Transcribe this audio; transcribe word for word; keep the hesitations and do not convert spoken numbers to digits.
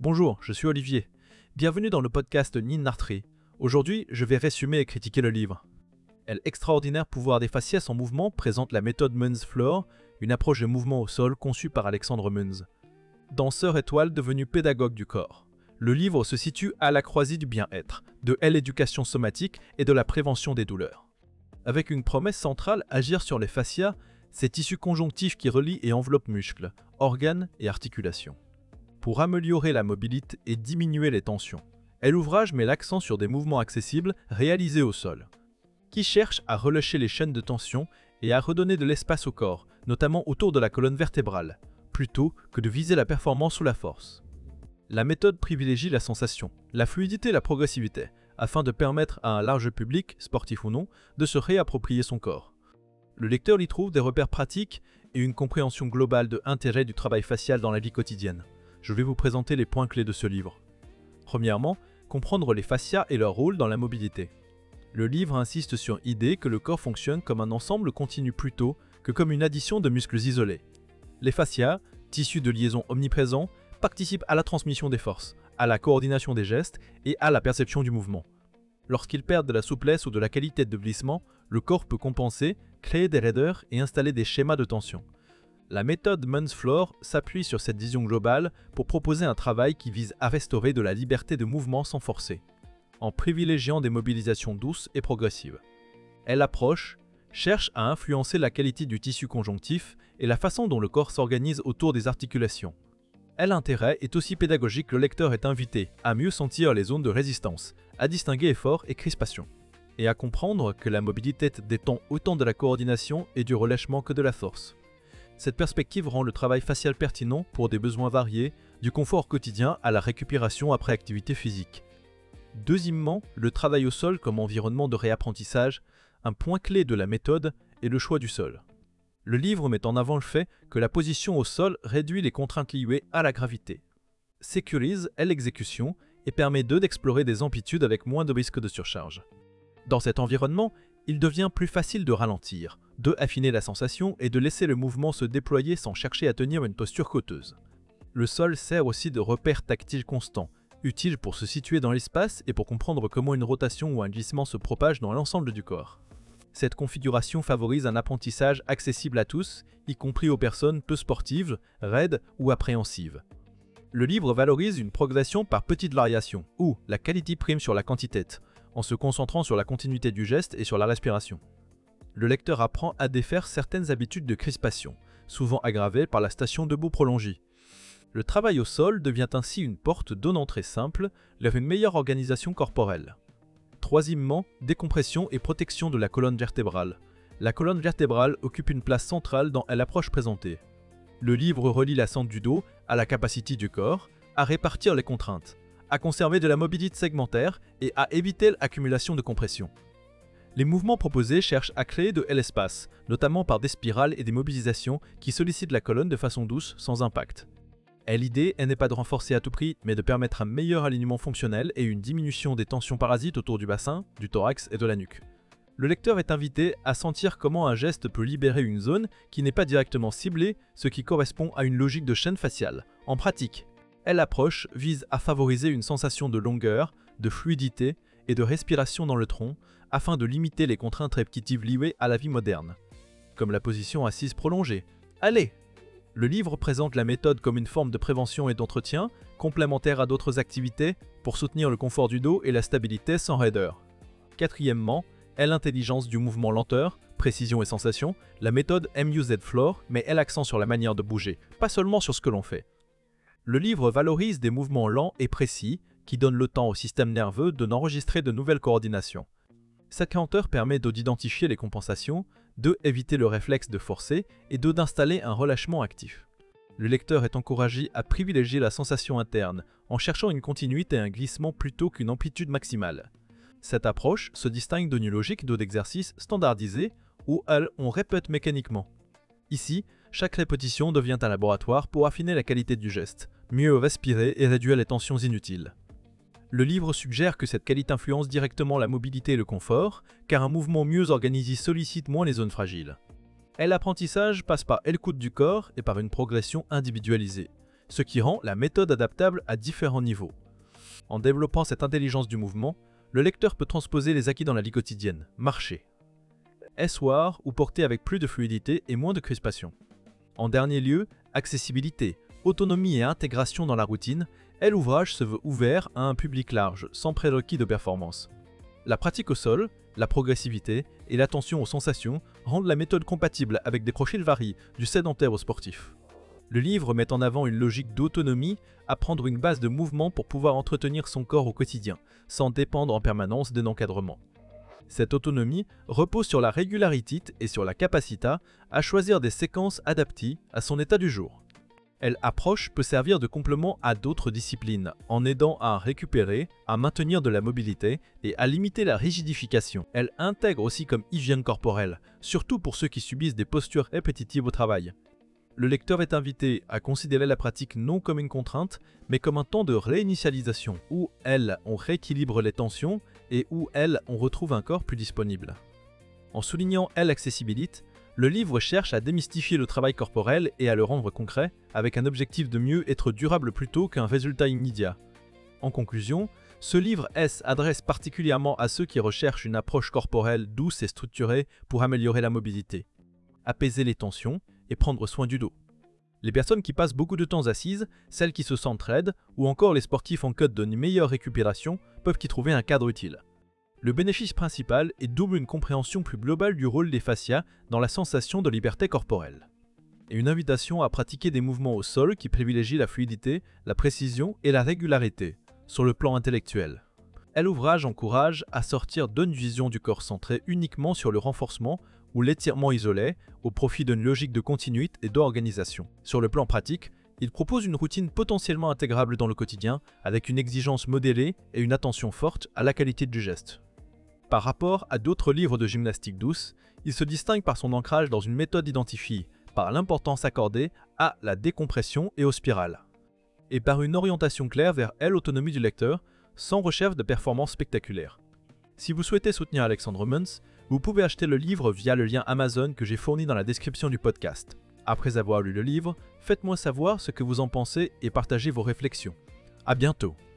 Bonjour, je suis Olivier. Bienvenue dans le podcast Ninartree. Aujourd'hui, je vais résumer et critiquer le livre. L'extraordinaire pouvoir des fascias en mouvement présente la méthode Munz-Floor, une approche de mouvement au sol conçue par Alexandre Munz. Danseur étoile devenu pédagogue du corps. Le livre se situe à la croisée du bien-être, de l'éducation somatique et de la prévention des douleurs. Avec une promesse centrale, agir sur les fascias, ces tissus conjonctifs qui relient et enveloppent muscles, organes et articulations. Pour améliorer la mobilité et diminuer les tensions. Et l'ouvrage met l'accent sur des mouvements accessibles réalisés au sol, qui cherchent à relâcher les chaînes de tension et à redonner de l'espace au corps, notamment autour de la colonne vertébrale, plutôt que de viser la performance ou la force. La méthode privilégie la sensation, la fluidité et la progressivité, afin de permettre à un large public, sportif ou non, de se réapproprier son corps. Le lecteur y trouve des repères pratiques et une compréhension globale de l'intérêt du travail facial dans la vie quotidienne. Je vais vous présenter les points clés de ce livre. Premièrement, comprendre les fascias et leur rôle dans la mobilité. Le livre insiste sur l'idée que le corps fonctionne comme un ensemble continu plutôt que comme une addition de muscles isolés. Les fascias, tissus de liaison omniprésents, participent à la transmission des forces, à la coordination des gestes et à la perception du mouvement. Lorsqu'ils perdent de la souplesse ou de la qualité de glissement, le corps peut compenser, créer des raideurs et installer des schémas de tension. La méthode Munz-Floor s'appuie sur cette vision globale pour proposer un travail qui vise à restaurer de la liberté de mouvement sans forcer, en privilégiant des mobilisations douces et progressives. Elle approche, cherche à influencer la qualité du tissu conjonctif et la façon dont le corps s'organise autour des articulations. L'intérêt est aussi pédagogique, le lecteur est invité à mieux sentir les zones de résistance, à distinguer effort et crispation, et à comprendre que la mobilité dépend autant de la coordination et du relâchement que de la force. Cette perspective rend le travail facial pertinent pour des besoins variés, du confort quotidien à la récupération après activité physique. Deuxièmement, le travail au sol comme environnement de réapprentissage, un point clé de la méthode est le choix du sol. Le livre met en avant le fait que la position au sol réduit les contraintes liées à la gravité, sécurise l'exécution et permet d'eux d'explorer des amplitudes avec moins de risque de surcharge. Dans cet environnement, il devient plus facile de ralentir, de affiner la sensation et de laisser le mouvement se déployer sans chercher à tenir une posture côteuse. Le sol sert aussi de repère tactile constant, utile pour se situer dans l'espace et pour comprendre comment une rotation ou un glissement se propage dans l'ensemble du corps. Cette configuration favorise un apprentissage accessible à tous, y compris aux personnes peu sportives, raides ou appréhensives. Le livre valorise une progression par petites variations, ou la qualité prime sur la quantité, en se concentrant sur la continuité du geste et sur la respiration. Le lecteur apprend à défaire certaines habitudes de crispation, souvent aggravées par la station debout prolongée. Le travail au sol devient ainsi une porte d'entrée simple vers une meilleure organisation corporelle. Troisièmement, décompression et protection de la colonne vertébrale. La colonne vertébrale occupe une place centrale dans l'approche présentée. Le livre relie la santé du dos à la capacité du corps, à répartir les contraintes, à conserver de la mobilité segmentaire et à éviter l'accumulation de compression. Les mouvements proposés cherchent à créer de l'espace, notamment par des spirales et des mobilisations qui sollicitent la colonne de façon douce, sans impact. Et l'idée n'est pas de renforcer à tout prix, mais de permettre un meilleur alignement fonctionnel et une diminution des tensions parasites autour du bassin, du thorax et de la nuque. Le lecteur est invité à sentir comment un geste peut libérer une zone qui n'est pas directement ciblée, ce qui correspond à une logique de chaîne faciale. En pratique, l'approche vise à favoriser une sensation de longueur, de fluidité et de respiration dans le tronc, afin de limiter les contraintes répétitives liées à la vie moderne, comme la position assise prolongée. Allez! Le livre présente la méthode comme une forme de prévention et d'entretien, complémentaire à d'autres activités, pour soutenir le confort du dos et la stabilité sans raideur. Quatrièmement, est l'intelligence du mouvement lenteur, précision et sensation. La méthode Munz-Floor met l'accent sur la manière de bouger, pas seulement sur ce que l'on fait. Le livre valorise des mouvements lents et précis, qui donnent le temps au système nerveux de n'enregistrer de nouvelles coordinations. Cette lenteur permet d'identifier les compensations, de éviter le réflexe de forcer et de d'installer un relâchement actif. Le lecteur est encouragé à privilégier la sensation interne en cherchant une continuité et un glissement plutôt qu'une amplitude maximale. Cette approche se distingue d'une logique d'exercice standardisée où on répète mécaniquement. Ici, chaque répétition devient un laboratoire pour affiner la qualité du geste, mieux respirer et réduire les tensions inutiles. Le livre suggère que cette qualité influence directement la mobilité et le confort, car un mouvement mieux organisé sollicite moins les zones fragiles. Et l'apprentissage passe par l'écoute du corps et par une progression individualisée. ce qui rend la méthode adaptable à différents niveaux. En développant cette intelligence du mouvement, le lecteur peut transposer les acquis dans la vie quotidienne, marcher, asseoir ou porter avec plus de fluidité et moins de crispation. En dernier lieu, accessibilité, autonomie et intégration dans la routine, et l'ouvrage se veut ouvert à un public large, sans prérequis de performance. La pratique au sol, la progressivité et l'attention aux sensations rendent la méthode compatible avec des profils variés, du sédentaire au sportif. Le livre met en avant une logique d'autonomie, apprendre une base de mouvement pour pouvoir entretenir son corps au quotidien, sans dépendre en permanence d'un encadrement. Cette autonomie repose sur la régularité et sur la capacité à choisir des séquences adaptées à son état du jour. Elle approche peut servir de complément à d'autres disciplines, en aidant à récupérer, à maintenir de la mobilité et à limiter la rigidification. Elle intègre aussi comme hygiène corporelle, surtout pour ceux qui subissent des postures répétitives au travail. Le lecteur est invité à considérer la pratique non comme une contrainte, mais comme un temps de réinitialisation, où, elle, on rééquilibre les tensions et où, elle, on retrouve un corps plus disponible. En soulignant, elle, l'accessibilité, le livre cherche à démystifier le travail corporel et à le rendre concret, avec un objectif de mieux être durable plutôt qu'un résultat immédiat. En conclusion, ce livre s'adresse particulièrement à ceux qui recherchent une approche corporelle douce et structurée pour améliorer la mobilité, apaiser les tensions et prendre soin du dos. Les personnes qui passent beaucoup de temps assises, celles qui se sentent raides ou encore les sportifs en quête d'une meilleure récupération peuvent y trouver un cadre utile. Le bénéfice principal est double une compréhension plus globale du rôle des fascias dans la sensation de liberté corporelle, et une invitation à pratiquer des mouvements au sol qui privilégient la fluidité, la précision et la régularité, sur le plan intellectuel. L'ouvrage encourage à sortir d'une vision du corps centrée uniquement sur le renforcement ou l'étirement isolé au profit d'une logique de continuité et d'organisation. Sur le plan pratique, il propose une routine potentiellement intégrable dans le quotidien avec une exigence modérée et une attention forte à la qualité du geste. Par rapport à d'autres livres de gymnastique douce, il se distingue par son ancrage dans une méthode identifiée, par l'importance accordée à la décompression et aux spirales, et par une orientation claire vers l'autonomie du lecteur, sans recherche de performance spectaculaire. Si vous souhaitez soutenir Alexandre Muntz, vous pouvez acheter le livre via le lien Amazon que j'ai fourni dans la description du podcast. Après avoir lu le livre, faites-moi savoir ce que vous en pensez et partagez vos réflexions. À bientôt.